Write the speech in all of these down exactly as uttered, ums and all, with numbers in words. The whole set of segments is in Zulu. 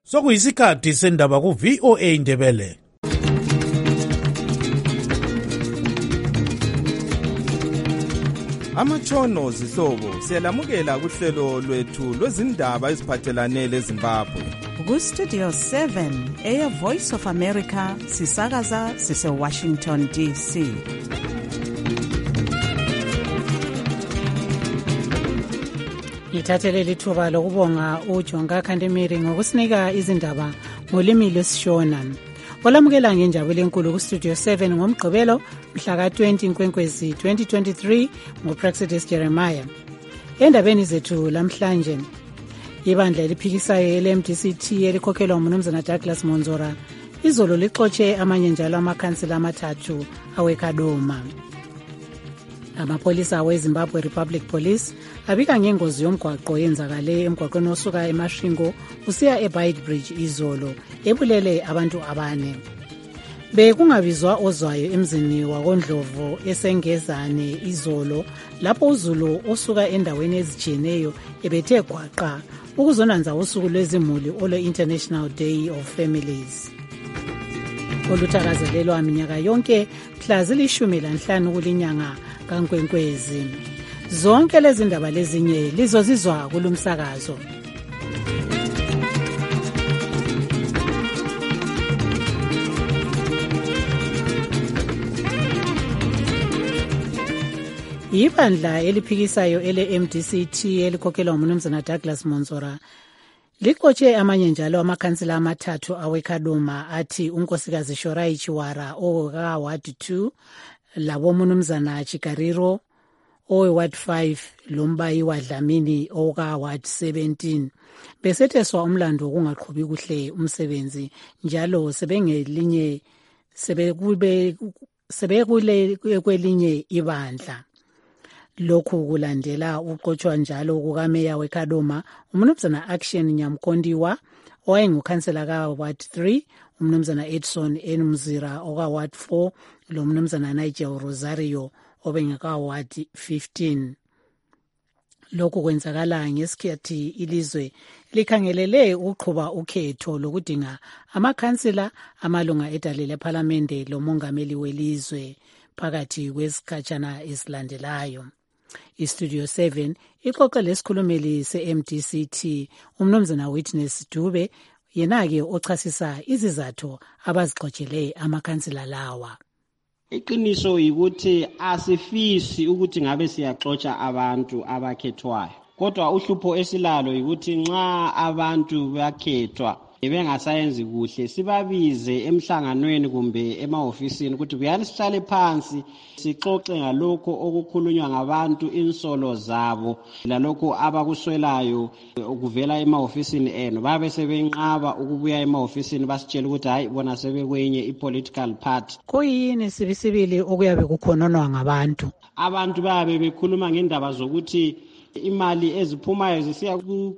Sokuyisikhathi sendaba ku V O A Ndebele. Amatshono zihlobo siyalamukela kuhlelo lwethu lwezindaba eziphathelane leZimbabwe. Ku Studio seven eya Voice of America sisakaza sise Washington D C. Ngithathele lithuba lokubonga uJonga Khandemiri ngokusinika izindaba ngolimi lwesiShona. Olamukela ngenjabulo enkulu ku Studio seven ngomgqibelo mhla ka twenty Nkwenkwezi twenty twenty-three ngoPraxedis Jeremiah. Endabeni zethu lamhlanje, ibandla eliphikisayo ele-M D C T elikhokhelwa uMnumzana Douglas Monzora izolo lixotshe amanye njalo amakhansela amathathu awekadoma. Amapolisa weZimbabwe Republic Police abika ngengozi yomgwaqo yenzakale emgwaqweni osuka eMashingo usiya eBite Bridge izolo ebulele abantu abane. Bekungabizwa ozwayo emzini wakondlovu esengezane izolo lapho uZulu osuka endaweni ezijiyeneyo ebethe gwaqa ukuzonanza usuku lwezimuli ole International Day of Families. Oluthakazelelwa minyaka yonke mhla zilishumi lanhlanu kulinyanga kaNkwenkwezi. Zonke lezi ndaba lezinye lizozizwa kulumsakazo. Ibandla eliphikisayo ele-M D C T elikhokhelwa uMnumzana Douglas Monzora lixotshe amanye njalo amakhansela amathathu awekadoma athi unkosikazi Shorai Chiwara owaka Ward two, labo Mnumzana Chikariro owe Ward five, lombayi waDlamini owaka Ward seventeen. Besetheswa umlando wokungaqhubi kuhle umsebenzi njalo sebengelinye sebekube sebekule kwelinye ibandla. Lokhu kulandela uqotshwa njalo kukameya weKadoma uMnumzana Action Nyamkondiwa owayengukhansela ka Ward three, uMnumzana Edson Enumzira oka Ward four, lo Mnumzana Nigel Rosario obengaka Ward fifteen. Lokhu kwenzakala ngesikhathi ilizwe likhangelele uqhuba ukhetho lokudinga amakhansela amalunga edale leParliamente lomongameli welizwe phakathi kwesikhatshana esilandelayo. iStudio seven ixoxe lesikhulumeli se-M D C T uMnumzana Witness Dube yena-ke ochasisa izizathu abazixotshelwe amakhansela lawa. Iqiniso yikuthi asifisi ukuthi ngabe siyaxotsha abantu abakhethwayo, kodwa uhlupho esilalo yikuthi nxa abantu bakhethwa bengasayenzi kuhle sibabize emhlanganweni kumbe emahofisini ukuthi kuyani sihlale phansi sixoxe ngalokho okukhulunywa ngabantu insolo zabo lalokho abakuswelayo ukuvela emahofisini eno. Babe sebenqaba ukubuya emahofisini basitshela ukuthi hayi bona sebekwenye ipolitical party. Kuyini sibisibili okuyabe kukhononwa ngabantu? Abantu babe bekhuluma ngendaba zokuthi imali eziphumayo zisiya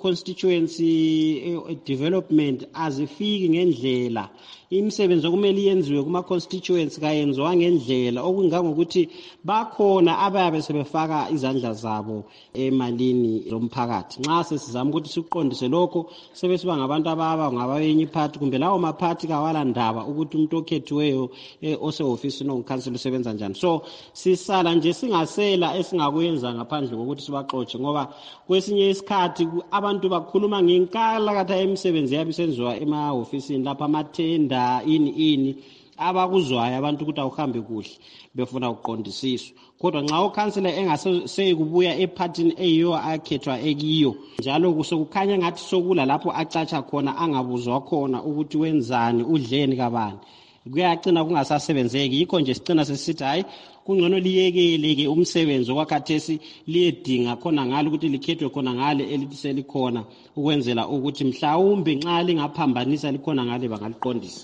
ku-constituency development azifiki ngendlela. Imisebenzi okumele yenziwe kuma-constituency kayenziwa ngendlela, okungangokuthi bakhona abayabe sebefaka izandla zabo emalini zomphakathi. Nxa sesizama ukuthi sikuqondise lokho sebesiba ngabantu ababa ngabayenye iphathi kumbe lawo maphathi kawala ndaba ukuthi umuntu okhethiweyo osehofisini ongukhansela usebenza njani. So sisala nje singasela esingakwenza ngaphandle kokuthi sibaxotshe, ngoba kwesinye isikhathi abantu bakhuluma ngenkalakatha emisebenzi yabe isenziwa emahofisini lapha amathenda ini ini abakuzwayo abantu ukuthi awuhambe kuhle befuna ukuqondisiswa. Kodwa nxa ukhansela engasekubuya ephathini eyiyo akhethwa ekiyo njalo kusokukhanya ngathi sokula lapho acatsha khona angabuzwa khona ukuthi wenzani udleni kabani, kuyagcina kungasasebenzeki. Yikho nje sicina sesithi hayi kungcono liyekeleke umsebenzi okwakhathesi liyedinga khona ngalo ukuthi likhethwe khona ngale elithi selikhona ukwenzela ukuthi mhlawumbe nxa lingaphambanisa likhona ngale bangaliqondisa.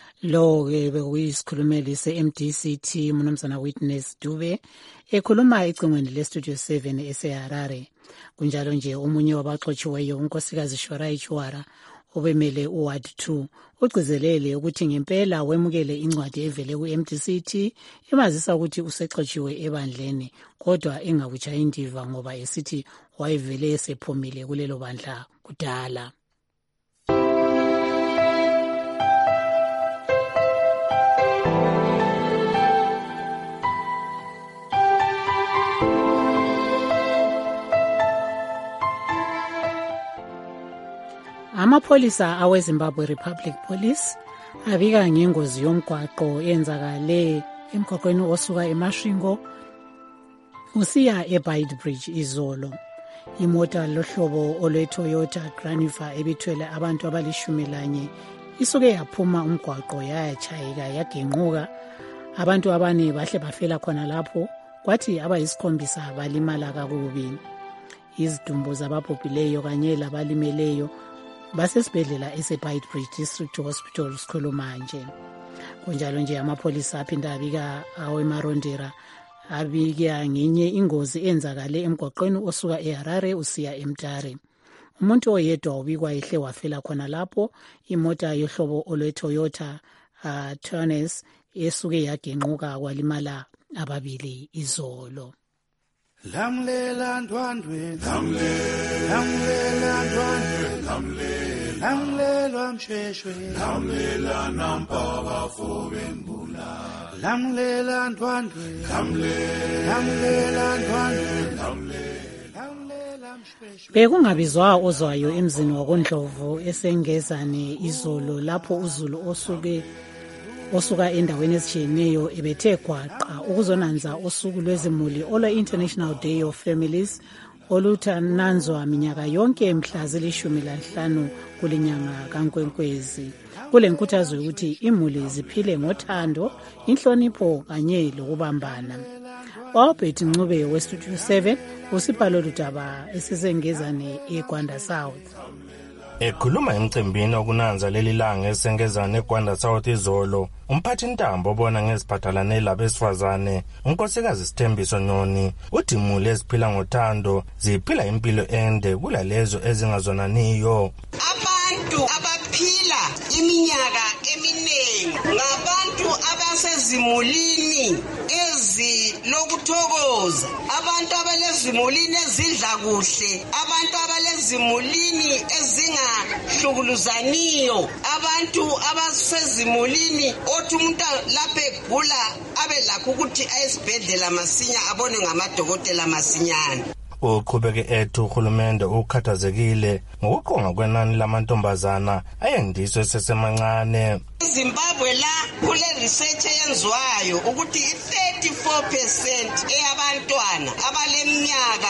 Lo-ke bekuyisikhulumeli se-M D C T uMnumzana Witness Dube ekhuluma ecingweni leStudio seven eseHarare. Kunjalo nje omunye wabaxotshiweyo unkosikazi Shorai Chiwara obemele uWard two ugcizelele ukuthi ngempela wemukele incwadi evele ku-M D C T imazisa ukuthi usexotshiwe ebandleni kodwa engakutshayi indiva ngoba esithi wayevele esephumile kulelo bandla kudala. Amapholisa aweZimbabwe Republic Police abika ngengozi yomgwaqo eyenzakale emgwaqweni osuka eMasvingo usiya eBeitbridge izolo. Imota lohlobo olwe-Toyota Graniva ebithwele abantu abalishumi lanye isuke yaphuma umgwaqo yayatshayeka yagenquka. Abantu abane bahle bafela khona lapho, kwathi abayisikhombisa balimala kakubi. Izidumbu zababhubhileyo kanye labalimeleyo basesibhedlela eseBeitbridge District Hospital sikhuluma nje. Kunjalo nje amapholisa aphinda abika aweMarondera abika ngenye ingozi enzakale emgwaqweni osuka eHarare usiya eMtare. Umuntu oyedwa ubikwa ehle wafela khona lapho. Imota yohlobo olwe-Toyota uh, Turnus esuke yagenquka kwalimala ababili izolo. Lamlela ndwandwe lamlela ndwandwe lamlela msheshwe lamlela nampaba fobembula lamlela ndwandwe lamlela ndwandwe bekungabizwa ozwayo emzini wakoNdlovu esengezane izolo lapho uZulu osuke osuka endaweni ezitshiyeneyo ebethe gwaqa ukuzonanza usuku lwezimuli olwe-International Day of Families oluthananzwa minyaka yonke mhla zilishumi lanhlanu kulinyanga kaNkwenkwezi. Kule nkuthazo yokuthi imuli ziphile ngothando, inhlonipho kanye lokubambana. Wabhethi Ncube weStudio seven usipalo ludaba esisengezane eGwanda South. Ekhuluma emcimbini okunanza leli langa esengezane eGwanda South izolo, umphathi ntambo obona ngeziphathalane labesifazane, unkosikazi Sithembiso Noni, uthi imuli eziphila ngothando ziphila impilo ende kulalezo ezingazonaniyo. Abantu abaphila iminyaka eminingi ngabantu abasezimulini ezilokuthokoza, abantu abalezimulini ezidla kuhle, abantu abalezimulini ezingahlukuluzaniyo, abantu abasezimulini othi umuntu lapha egula abe lakho ukuthi ayesibhedlela masinya abone ngamadokotela masinyana. Uqhubeke ethi uhulumende ukhathazekile ngokuqonga kwenani lamantombazana ayendiswe sesemancane. eZimbabwe la kule research eyenziwayo ukuthi thirty-four percent eyabantwana abaleminyaka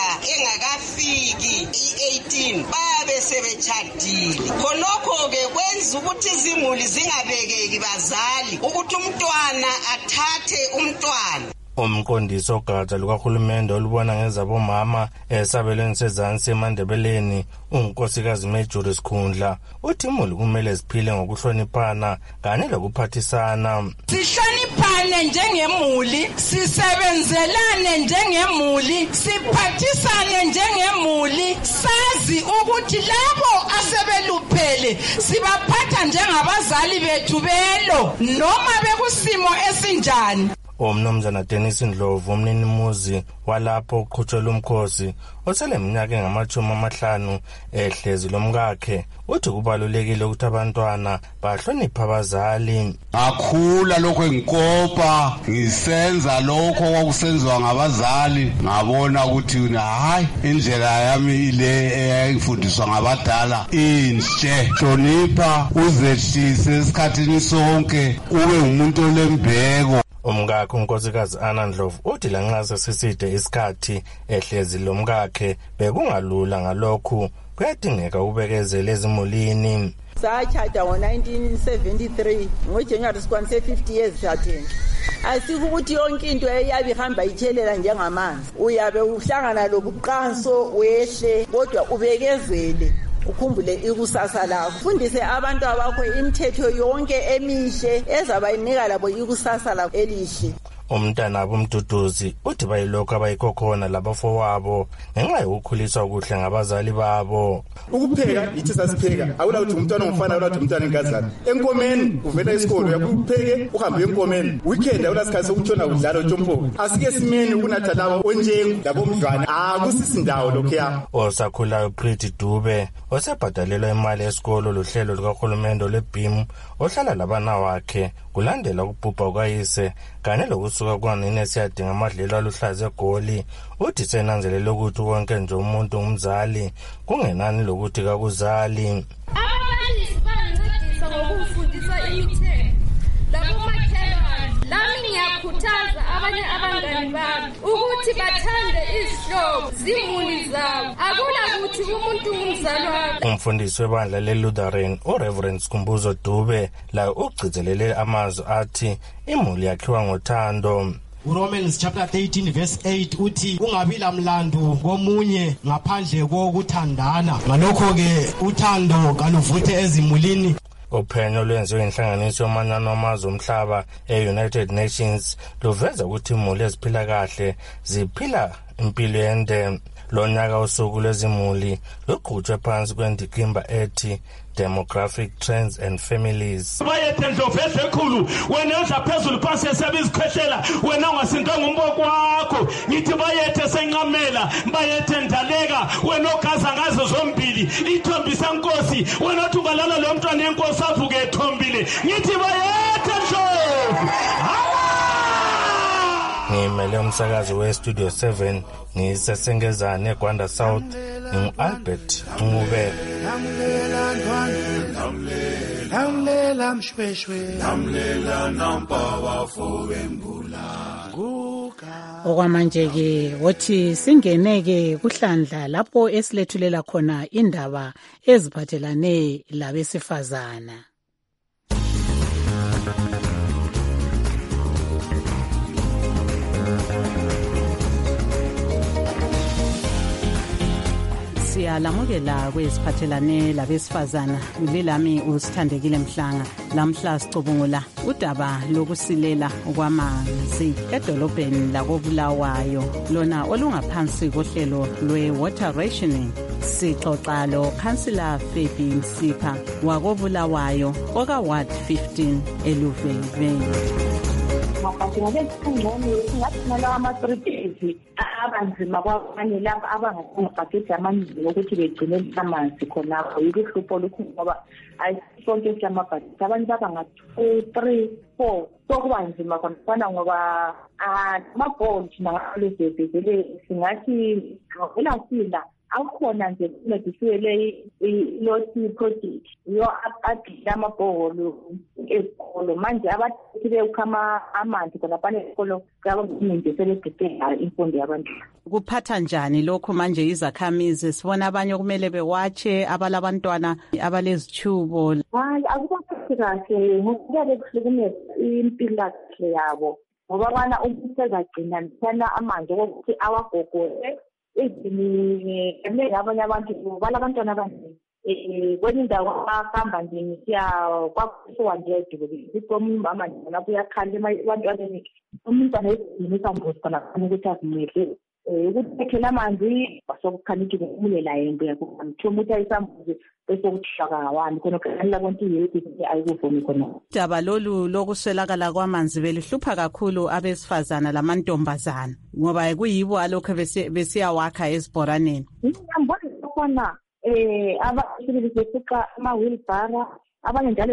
engakafiki i-eighteen bayabe sebetshadile. Khonokho ke kwenza ukuthi izimuli zingabekeki bazali ukuthi umntwana athathe umntwana. Umqondisi ogatsha lukahulumende olubona ngezabomama esabelweni sezansi eMandebeleni unkosikazi Mejuri Sikhundla uthi imuli kumele ziphile ngokuhloniphana kanye lokuphathisana. Sihloniphane njengemuli, sisebenzelane njengemuli, siphathisane njengemuli, sazi ukuthi labo asebeluphele sibaphatha njengabazali bethu belo noma bekusimo esinjani. Umnumzana Dennis Ndlovu umninimuzi walapho uqhutshela umkhosi osele minyaka engamachumi amahlanu ehlezi lomkakhe uthi kubalulekile ukuthi abantwana bahloniphe abazali. Ngakhula lokho engikopa ngisenza lokho kwakusenziwa ngabazali ngabona ukuthi hayi indlela yami ile eyayifundiswa ngabadala inhle. Hlonipha uzehlise esikhathini sonke ube umuntu olembeko. Umkakhe unkosikazi Anna Ndlovu uthi lanxa sesiside isikhathi ehlezi lomkakhe bekungalula ngalokhu kuyadingeka ubekezele ezimulini. Satshada ngo-nineteen seventy-three ngoJanuary sikwanise fifty years thathenga. Asikho ukuthi yonke into eyabe ihamba ithelela njengamanzi. Uyabe uhlangana lobuqanso wehle kodwa ubekezele. Ukhumbule ikusasa lakho. Fundise abantu abakho imithetho yonke emihle ezabayinika labo ikusasa lakho elihle. Umntana abomduduzi uthi bayilokho abayikhokhona labafowabo ngenxa yokukhuliswa okuhle ngabazali babo. Ukupheka ithi sasipheka awula uthi umntwana ongumfana awula uthi umntwana enkazana. Enkomeni uvela isikolo yakupheke uhambe enkomeni. Weekend awula sikhathi ukutshona udlala uTompo. Asike simeni ukunatha labo onjengu labo mdlwana. Ah kusisindawo lokho. Osakhulayo Pretty Dube osebhadalelwa imali esikolo lohlelo lukahulumende lweBIM ohlala labana wakhe kulandela ukubhubha kwayise kanye lokusuka kwanina siyadinga amadlelo aluhlaza egoli. Uthi senanzelele ukuthi wonke nje umuntu ngumzali kungenani lokuthi kakuzali. Abantwana ababalisi bangancedisa ngokufundisa imithetho labomakhelwane. Lami ngiyakhuthaza abanye abangani bami ukuthi bathande izihlobo zimuli zabo. Akulakuthi umuntu ngumzalwane. Umfundisi webandla le-Lutheran uReverend Skhumbuzo Dube la ugcizelele amazwi athi imuli yakhiwa ngothando. Romans chapter thirteen verse eight uthi kungabi lamlando komunye ngaphandle kokuthandana. Ngalokho ke uthando kaluvuthe ezimulini. Uphenyo lwenziwe inhlanganiso yomanyano wamazwe omhlaba e-United Nations luveza ukuthi imuli eziphila kahle ziphila impilo ende. Lo nyaka usuku lwezimuli luqhutshwe phansi kwendikimba ethi Demographic Trends and Families. Bayethendlo vese ekhulu wena udla phezulu phansi esebizikhwehlela wena ungasindanga umboko wakho ngithi bayethe senqamela bayethe ndaleka wena ogaza ngazo zombili ithombisa inkosi wena othi ungalala lo mntwana yenkosi avuke ethombile ngithi bayethe ndlovu. Ngimele umsakazi we-Studio seven ngisesengezane eGwanda South ngingu-Albert Ncube. Lamlela ntwandwe, lamlela mshweshwe, lamlela nampa bafo bembula. Okwamanje-ke wothi singeneke kuhlandla lapho esilethulela khona indaba eziphathelane labesifazana. Siyalamukela kweziphathelane labesifazana lilami usithandekile Mhlanga. Lamhla sicubungula udaba lokusilela kwamanzi edolobheni lakoBulawayo lona olungaphansi kohlelo lwe-water rationing. Sixoxa lo Councillor Fabi Msipha wakoBulawayo oka-Ward fifteen eLuveve. Makathi ngabesingqono singathina ama-street abanzima kwabanye lapha abangasibhakede amanzi ukuthi begcine amanzi khonapho yikuhlupho olukhulu ngoba ayisonke silamabhakede abantu baba nga-two three four sokuba nzima khona ngoba amabhodi nangalezebhezele singathi ulasila akhona nje kumedisiwe le iloti project yo adila amabholo esikolo manje abathi beukhama amanzi khona phane esikolo kabantu selebhedela imfundo yabantu. Kuphatha njani lokho manje izakhamizi sibona abanye kumele bewache abalabantwana abalezithubo? Hayi akubaphathi kahle ngoba bekuhlukumeza impilo yabo ngoba bana ukusezagcina nisana amanzi ukuthi awagogole ezini emele abanye abantu balabantwana abaningi eh kwenye indawo bahamba nje ngisiya kwakusuka nje eduze siqomu mama lapho uyakhala ebantwaneni umntwana ezinisa ngozi khona ukuthi azimele eh ukuthi ekhela amanzi basokukhaniki umulela yento yakho ngithuma ukuthi ayisambuze bese ukuhlaka ngawani khona khala konke yethu ayikuvumi khona. Daba lolu lokuswelakala kwamanzi belihlupha kakhulu abesifazana lamantombazana ngoba kuyibo alokho besiyawakha ezibhoraneni. Ngiyambona khona eh abasebenzisi besuka ama-wheelbarrow abanye njalo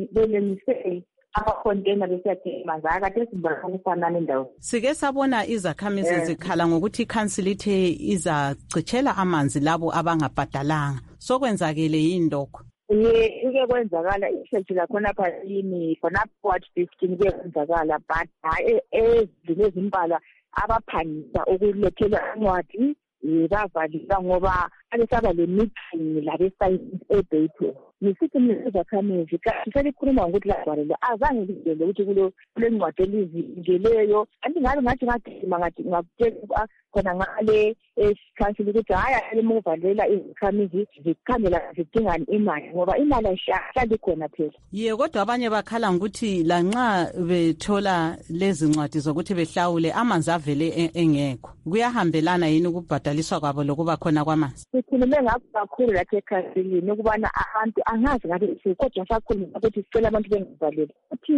belemise abakhontainer besiyathenga manzi akade sibona ufana nendawo. Sike sabona izakhamizi zikhala ngokuthi i-council ithe izacitshela amanzi labo abangabhadalanga. Sokwenzakele yini lokho? Ye ike kwenzakala isearch lakhona lapha yini khona Ward fifteen ke kwenzakala but hayi ezile zimbala abaphangisa ukulethela incwadi bavalisa ngoba alesaba le meeting la besayensi ebhethu nisithi nizakhamizi kahle selikhuluma ngokuthi lavalele azange lidele ukuthi kulo lencwadi elizingeleyo andingabe ngathi ngathima ngathi ngakutshela khona ngale esikhansini ukuthi hayi alimuvalela izakhamizi zikhandela zidingani imali ngoba imali ayihlali khona phela. Ye kodwa abanye bakhala ukuthi lanxa bethola lezi ncwadi zokuthi behlawule amanzi avele engekho kuyahambelana yini ukubhadaliswa kwabo lokuba khona kwamanzi? Sikhulume ngakho kakhulu lapha ekhasini ukubana abantu angazi ngabe kodwa sakhuluma ukuthi sicela abantu bengivalele uthi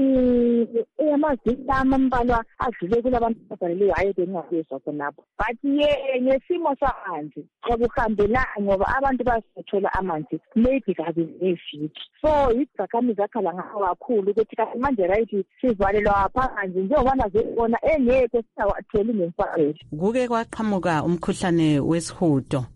eyamazinga amambalwa adlule kulabantu abavalelwe hayi bengingabezwa khonapho but ye ngesimo samanzi akuhambelana ngoba abantu basithola amanzi maybe kabi neviki so izakhamizi zakhala ngakho kakhulu ukuthi kahle manje right sivalelwa phansi njengobana zibona engekho singawatholi ngemfanelo. Kuke kwaqhamuka umkhuhlane wesihudo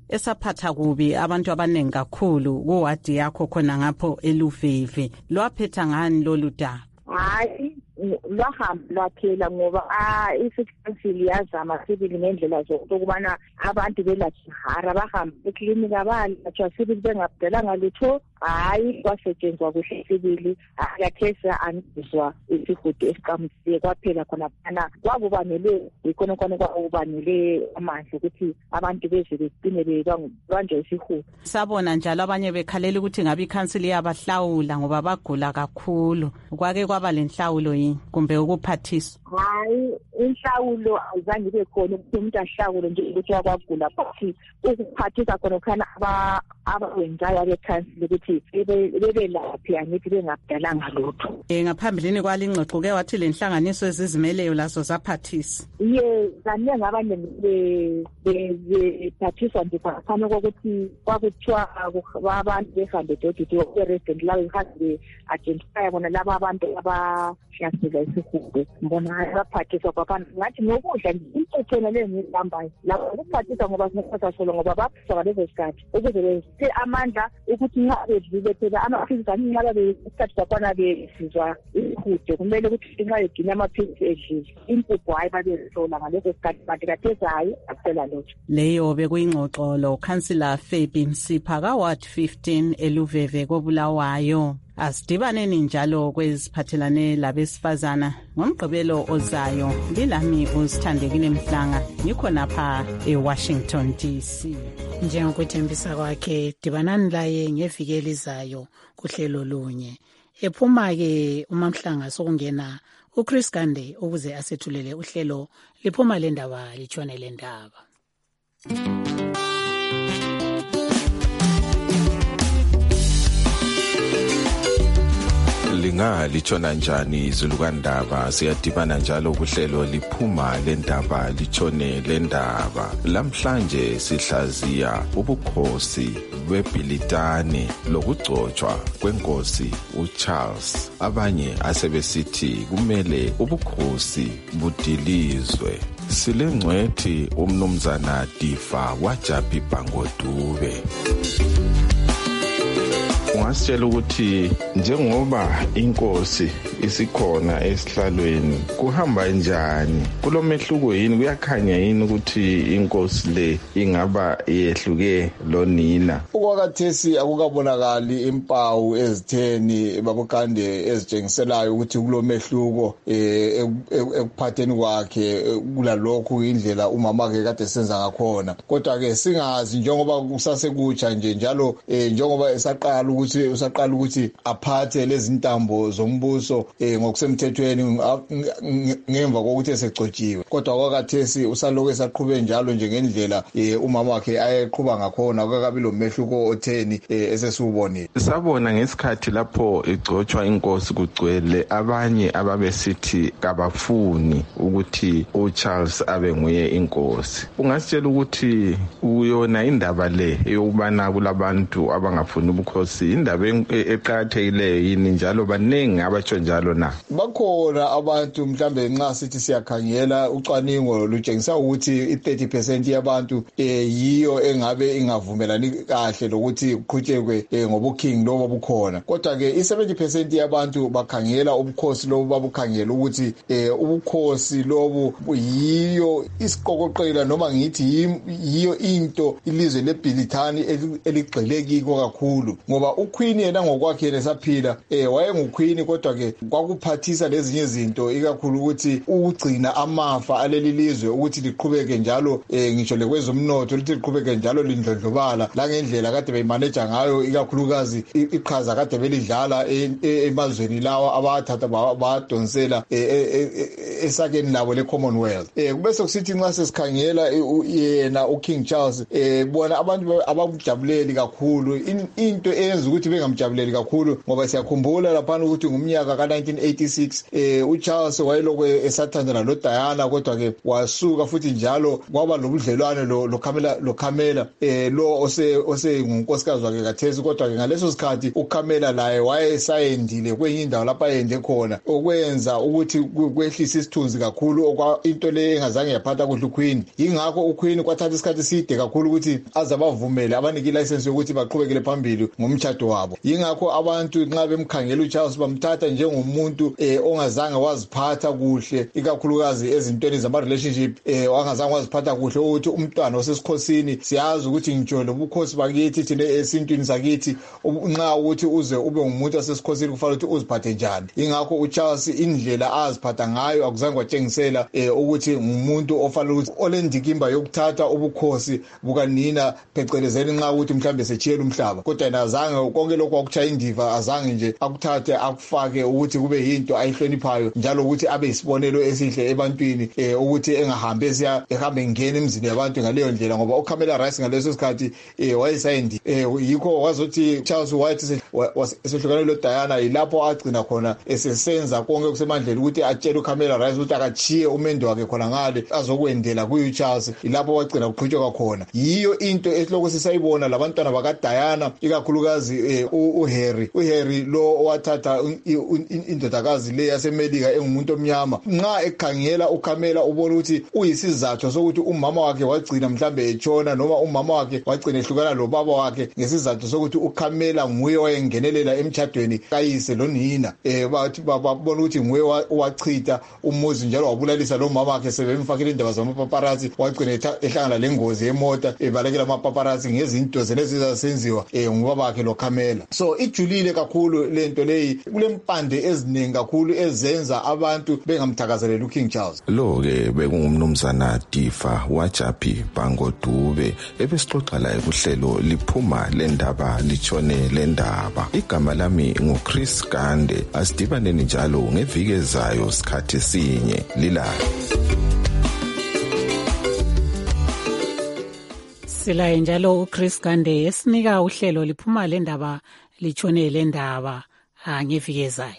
esaphatha kubi abantu abaningi kakhulu kuwadi yakho khona ngapho eLuveve. Lwaphetha ngani lolu daba? Hayi lwahamba lwaphela ngoba ah isikhonsili yazama sibili ngendlela zokubana abantu belajihara bahamba eklinika balatshwa sibili bengabdelanga lutho. Hayi kwasetshenzwa kuhle sibili akathesa anizwa isihudo esiqhamusiye kwaphela khona phana kwakubanele ikhona khona kwakubanele amandla ukuthi abantu beze begcine bebanjwe isihudo. Sabona njalo abanye bekhalela ukuthi ngabe ikhansili yabahlawula ngoba bagula kakhulu. Kwake kwaba lenhlawulo yini kumbe ukuphathiswa? Hayi inhlawulo ayizange ibe khona ukuthi umuntu ahlawule nje ukuthi wabagula futhi ukuphathisa khona khana aba abawenzayo abekhansili ukuthi bebe laphi angithi bengabdalanga lutho. Eh ngaphambilini kwalingxoxo ke wathi lenhlanganiso ezizimeleyo lazo zaphathisa. Ye kaningi abanye bephathiswa nje phana ukuthi kwakuthiwa abantu behambe dodoti ku-resident lawo ihambe identify bona laba abantu abashiyasela isihudo. Mbona baphathiswa kwaphana ngathi ngokudla nje impethena le ngihambayo lapho ukuphathiswa ngoba singathatha solo ngoba baphiswa ngalezo sikhathi ukuze bese amandla ukuthi nxa bedlile phela amaphilisi anqaba besikhathi kwaphana besizwa isihudo kumele ukuthi nxa egcina amaphilisi edlile impupho hayi babehlola ngaleso sikhathi bathi kathesa hayi akuphela lutho. Leyo bekuyingxoxo lo Councillor Fabi Msipha ka Ward fifteen eLuveve koBulawayo. Asidibaneni njalo kweziphathelane labesifazana ngomgqibelo ozayo. Ngilami uSithandekile Mhlanga ngikhona pha eWashington D C. Njengokuthembisa kwakhe dibanani laye ngeviki elizayo kuhlelo lunye. Ephuma ke uMamhlanga sokungena uChris Gande ukuze asethulele uhlelo liphuma lendaba litshone lendaba. Linga litshona njani izulukandaba siyadibana njalo kuhlelo liphuma lendaba litshone lendaba. Lamhlanje sihlaziya ubukhosi beBhilitane lokugcotshwa kwenkosi uCharles. Abanye asebesithi kumele ubukhosi budilizwe. Silengcwethi umnumzana Difa waJapi Bhangodube. Ungasitshela ukuthi njengoba inkosi isikhona esihlalweni kuhamba njani kulomehluko yini kuyakhanya yini ukuthi inkosi le ingaba yehluke lonina? Okwakathesi akukabonakali impawu ezitheni babukande ezitshengiselayo ukuthi kulomehluko ekuphatheni kwakhe kulalokho indlela umama ke kade senza ngakhona. Kodwa ke singazi njengoba kusasekutsha nje njalo njengoba esaqala ukuthi usaqala ukuthi aphathe lezi ntambo zombuso ngokusemthethweni ngemva kokuthi esegcotshiwe. Kodwa kwakathesi usaloku esaqhube njalo njengendlela umama wakhe ayeqhuba ngakhona kwakabi lo mehluko otheni esesubonile. Sabona ngesikhathi lapho egcotshwa inkosi kugcwele abanye ababesithi kabafuni ukuthi uCharles abe nguye inkosi. Ungasitshela ukuthi uyona indaba le eyokubana kulabantu abangafuni ubukhosi indaba eqhathekile yini njalo baningi abatsho njalo na? Bakhona abantu mhlambe nxa sithi siyakhangela ucwaningo lutshengisa ukuthi i-thirty percent yabantu yiyo engabe ingavumelani kahle lokuthi kuqhutshekwe ngobukhingi lobo bukhona. Kodwa ke i-seventy percent yabantu bakhangela ubukhosi lobo babukhangela ukuthi ubukhosi lobo yiyo isiqokoqela noma ngithi yiyo into ilizwe leBhilitane eligxile kiko kakhulu ngoba uQueen yena ngokwakhe lesaphila eh wayenguQueen kodwa ke kwakuphathisa lezinye izinto ikakhulu ukuthi ukugcina amafa aleli lizwe ukuthi liqhubeke njalo eh ngisho lekwezomnotho lithi liqhubeke njalo lindlondlobala la ngendlela kade beyimanage ngayo ikakhulukazi iqhaza kade belidlala emazweni lawa abathatha badonsela esakeni labo leCommonwealth. Eh kubese kusithi nxa sesikhangela yena uKing Charles eh bona abantu abakujabuleli kakhulu into eyenza ukuthi ukuthi bengamjabuleli kakhulu ngoba siyakhumbula lapha ukuthi ngumnyaka ka nineteen eighty-six eh uCharles wayelokwe esathandana lo Diana kodwa ke wasuka futhi njalo kwaba lobudlelwane lo lo Camilla lo Camilla eh lo ose ose ngunkosikazi wakhe kathesi kodwa ke ngaleso sikhathi uCamilla laye wayesayendile kwenye indawo lapha ayende khona okwenza ukuthi kwehlisa isithunzi kakhulu okwa into le engazange yaphatha kuhle uQueen. Ingakho uQueen kwathatha isikhathi side kakhulu ukuthi azabavumele abanike license yokuthi baqhubekele phambili ngomtshado wabo. Ingakho abantu nxa bemkhangela uCharles bamthatha njengomuntu eh ongazange waziphatha kuhle ikakhulukazi ezintweni zama relationship eh wangazange waziphatha kuhle ukuthi umntwana osesikhosini siyazi ukuthi ngitsho lobukhosi bakithi thina esintwini sakithi nxa ukuthi uze ube umuntu osesikhosini kufanele ukuthi uziphathe njani. Ingakho uCharles indlela aziphatha ngayo akuzange kwatshengisela eh ukuthi ngumuntu ofanele ukuthi olendikimba yokuthatha ubukhosi bukanina phecelezeni nxa ukuthi mhlambe sechiyela umhlaba kodwa nazange konke lokho akuchaya indiva azange nje akuthathe akufake ukuthi kube yinto ayihloniphayo njalo ukuthi abe isibonelo esihle ebantwini eh ukuthi engahambe esiya ehambe ngene emzini yabantu ngaleyo ndlela ngoba uCamilla Rice ngaleso sikhathi eh wayesayindi eh yikho wazothi Charles White esehlukane lo Diana yilapho agcina khona esesenza konke kusemandleni ukuthi atshele uCamilla Rice ukuthi akachiye umendo wakhe khona ngale azokwendela kuyu Charles ilapho wagcina kuqhutshwa khona. Yiyo into esiloko sisayibona labantwana baka Diana ikakhulukazi uHarry uHarry lo wathatha indodakazi le yaseMelika engumuntu omnyama nxa ekhangela uCamilla ubona ukuthi uyisizathu sokuthi umama wakhe wagcina mhlambe etshona noma umama wakhe wagcina ehlukana lo baba wakhe ngesizathu sokuthi uCamilla nguye wayengenelela emtchadweni kayise lonina eh bathi babona ukuthi nguye wachitha umuzi njalo wabulalisa lo mama wakhe sebemfakile indaba zamapaparazzi wagcina ehlangana lengozi emota ebalekela amapaparazzi ngezinto zenezizasenziwa eh ngubaba wakhe lo Camilla. So ijulile kakhulu lento leyi kulempande eziningi kakhulu ezenza abantu bengamthakazeleli uKing Charles. Lo ke bekungumnumzana Tifa waJapi Bangodube ebesixoxa la ekuhlelo liphuma lendaba litshone lendaba. Igama lami nguChris Gande. Asidibaneni njalo ngeviki ezayo sikhathi sinye lila. Sila njalo uChris Gande esinika uhlelo liphuma lendaba litshone lendaba ngeviki ezayo.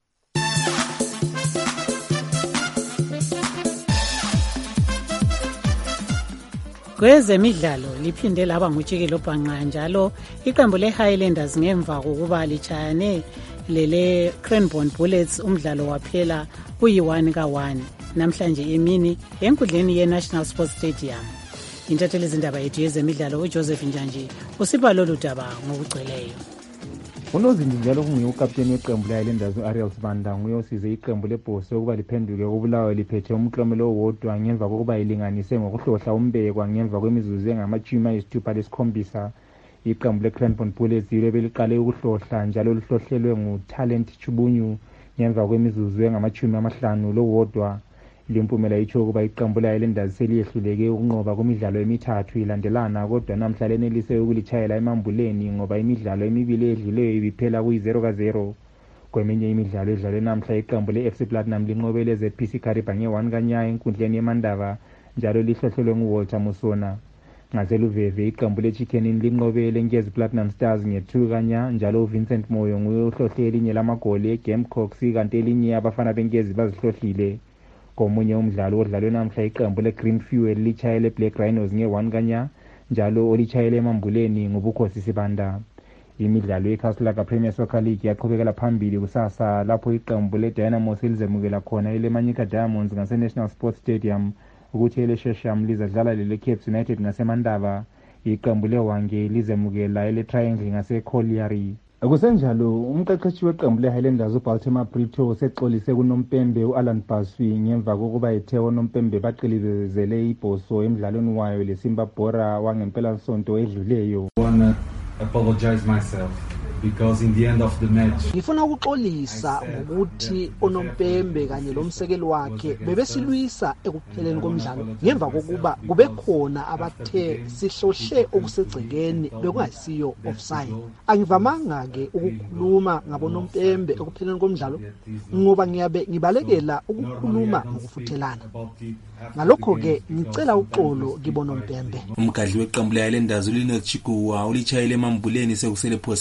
Kwezemidlalo liphinde laba ngutshikelo bhanqa njalo iqembu leHighlanders ngemva kokuba lichayane lele Cranbourne Bullets umdlalo waphela uyi one ka one namhlanje emini enkundleni yeNational Sports Stadium. Intatheli izindaba yethu yezemidlalo uJoseph Njanji usipha lolu daba ngokugcweleyo. Unozindi njalo kunguye ukapteni weqembu leHighlanders uAriel Sibanda nguye osize iqembu lebhosi ukuba liphenduke kubulawa liphethe umklomelo owodwa ngemva kokuba ilinganise ngokuhlohla umbekwa ngemva kwemizuzu engamachumi ayisithupha lesikhombisa. Iqembu leCranbourne Bullets libe liqale ukuhlohla njalo lihlohlelwe nguTalent Chubunyu ngemva kwemizuzu engamachumi amahlanu lowodwa. Limpumela itsho ukuba iqembu leHighlanders seliyehluleke ukunqoba kumidlalo emithathu ilandelana kodwa namhla lenelise ukulichayela emambuleni ngoba imidlalo emibili edluleyo ibiphela kuyi zero ka zero. Kweminye imidlalo edlalwe namhla iqembu leF C Platinum linqobele eZP C Kariba nge one kanyaya enkundleni yeMandaba njalo lihlohlelwe nguWalter Musona. Ngaseluveve iqembu leChicken linqobele eNkezi Platinum Stars nge two kanya njalo uVincent Moyo nguye ohlohle elinye lamagoli eGamecocks kanti elinye abafana beNkezi bazihlohlile. Komunye umdlalo odlalwe namhla iqembu leGreen Fuel lichayele Black Rhinos nge one kanya njalo olichayele emambuleni ngobukhosi Sibanda. Imidlalo yeCastle Premier Soccer League yaqhubekela phambili kusasa lapho iqembu leDynamo selizemukela khona eleManyika Diamonds ngaseNational Sports Stadium ukuthi eleShesham lizadlala leleCapes United ngaseMandaba. Iqembu leWange lizemukela eleTriangle ngaseColliery. Kusenjalo umqeqeshi weqembu leHighlanders uBaltimore Brito sexolise kuNompembe uAlan Baswi ngemva kokuba ethe uNompembe baqilizele ibhoso emidlalweni wayo leSimba Bora wangempela sonto edluleyo. Wanna apologize myself because in the end of the match ngifuna ukuxolisa ngokuthi uNompembe kanye lomsekeli wakhe bebesilwisa ekupheleni komdlalo ngemva kokuba kube khona abathe sihlohle okusegcekeni bekungayisiyo offside. Angivamanga ke ukukhuluma ngaboNompembe ekupheleni komdlalo ngoba ngiyabe ngibalekela ukukhuluma ngokufuthelana. Ngalokho ke ngicela uxolo kiboNompembe. Umgadli weqembu leHighlanders uLinot Chikuwa ulichayele emambuleni sekusele phose imizuzu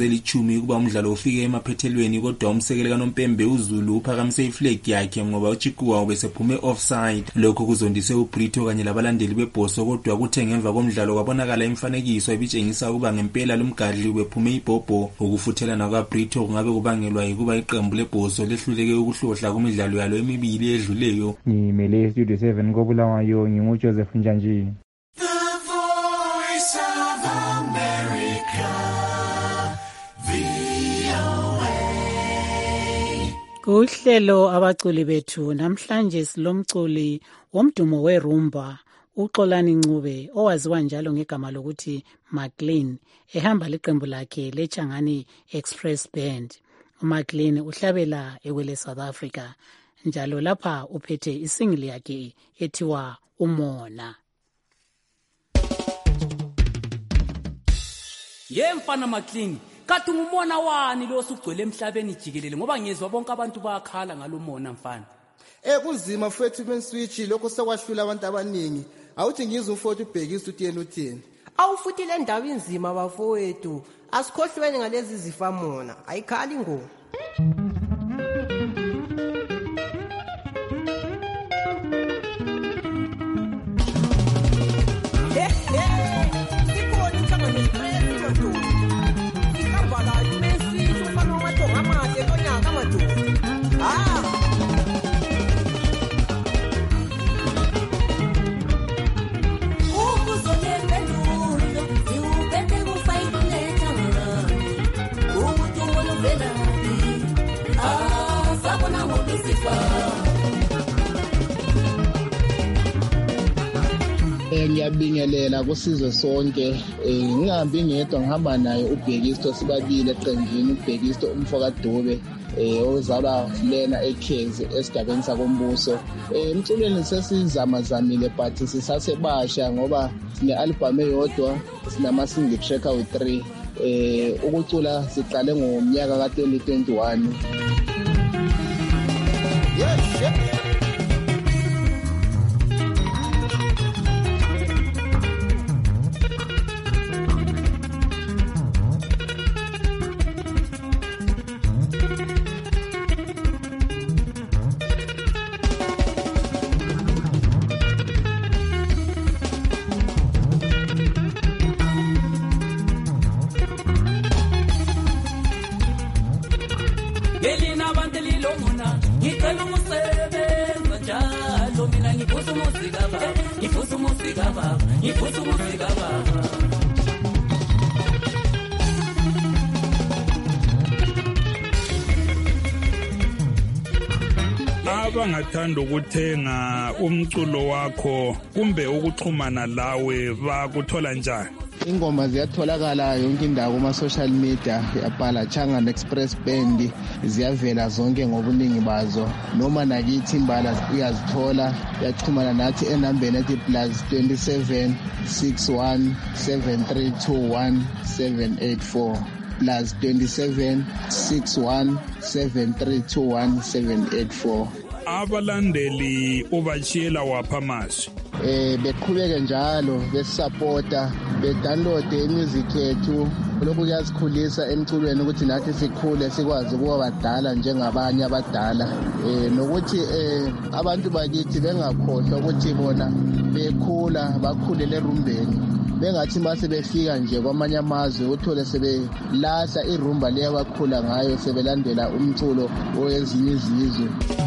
imizuzu elichumi kuba umdlalo ufike emaphethelweni, kodwa umsekeli kaNompembe uZulu uphakamise iflag yakhe ngoba uChikuwa ubesephume offside. Lokho kuzondise uBrito kanye labalandeli beBhoso, kodwa kuthe ngemva komdlalo kwabonakala imifanekiso ebitshengisa ukuba ngempela lumgadli ubephume ibhobho. Ukufuthelana kwaBrito kungabe kubangelwa yikuba iqembu leBhoso lehluleke ukuhlohla kumidlalo yalo emibili edluleyo. Ngimele Studio seven koBulawayo, nginguJoseph Njanji. Kuhlelo abaculi bethu namhlanje silomculi womdumo werumba uXolani Ncube owaziwa njalo ngegama lokuthi Maclean, ehamba liqembu lakhe leChangani Express Band. uMaclean uhlabela ekwele South Africa, njalo lapha uphethe isingle yakhe ethiwa Umona. Yemfana Maclean, kathi ngumona wani lo sugcwele emhlabeni jikelele ngoba ngizwa bonke abantu bayakhala ngalomona mfana. Eh kunzima mfethu benswitch lokho sekwahlula abantu abaningi. Awuthi ngizwe umfowethu ubhekisa uthi yena uthini. Awufuthi le ndawo inzima bafowethu. Asikhohlweni ngalezi zifamona. Ayikhali ngo. Ngiyabingelela kusizwe sonke, ngingahambi ngedwa ngihamba naye uBhekisto, sibabili eqenjini, uBhekisto umfokadube eh ozalwa lena eKhezi esigabeni sakombuso. Eh emculweni sesizama zamile but sisasebasha ngoba sine album eyodwa, sinama single track awu three. Eh ukucula siqale ngomnyaka ka twenty twenty-one. Yes, yes. Abangathanda ukuthenga umculo wakho kumbe ukuxhumana lawe bakuthola njani? Ingoma ziyatholakala yonke indawo kuma social media, yabhala Changani Express Band, ziyavela zonke ngobuningi bazo. Noma nakithi imbala uyazithola, yaxhumana nathi enambeni ethi plus twenty-seven sixty-one seventy-three twenty-one seven eight four plus twenty-seven sixty-one seventy-three twenty-one seven eight four. Abalandeli ubachiyela wapha mashi? Eh beqhubeke njalo besupporta, bedownload imusic yethu, lokho kuyasikhulisa emculweni ukuthi nathi sikhule sikwazi ukuba badala njengabanye abadala. Eh nokuthi eh abantu bakithi bengakhohlwa ukuthi bona bekhula bakhulele erumbeni, bengathi mase befika nje kwamanye amazwe uthole sebelahla irumba leyo bakhula ngayo, sebelandela umculo owezinye izizwe.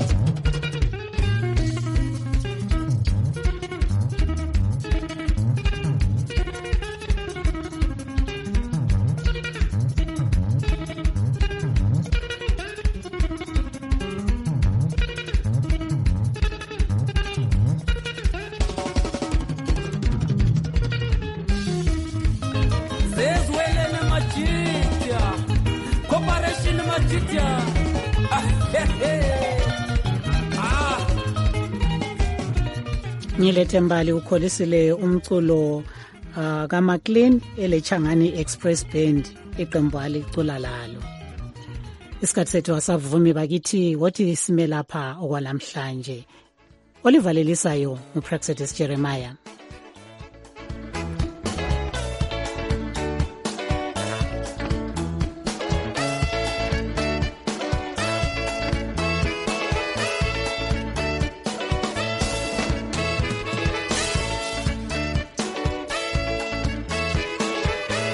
Ngilethe mbali ukholisile umculo uh, kaMaclean eleChangani Express Band, iqembu alicula lalo. Isikhathi sethu asavumi bakithi wothi sime lapha okwalamhlanje. Olivalelisayo uPraxedis Jeremiah.